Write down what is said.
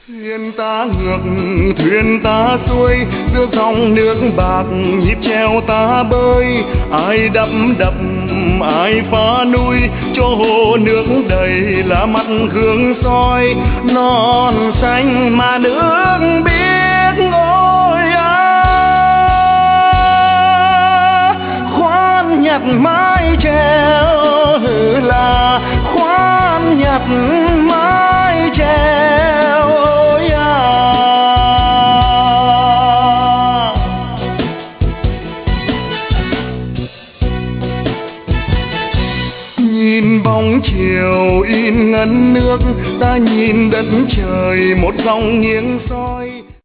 Thuyền ta ngược, thuyền ta xuôi, giữa dòng nước bạc nhịp treo ta bơi. Ai đắp đập, ai phá núi, cho hồ nước đầy là mặt gương soi. Non xanh mà nước biếc ôi khoan nhặt mái chèo là khoan nhặt mái chèo. Nhìn bóng chiều in ngấn nước, ta nhìn đất trời một dòng nghiêng soi.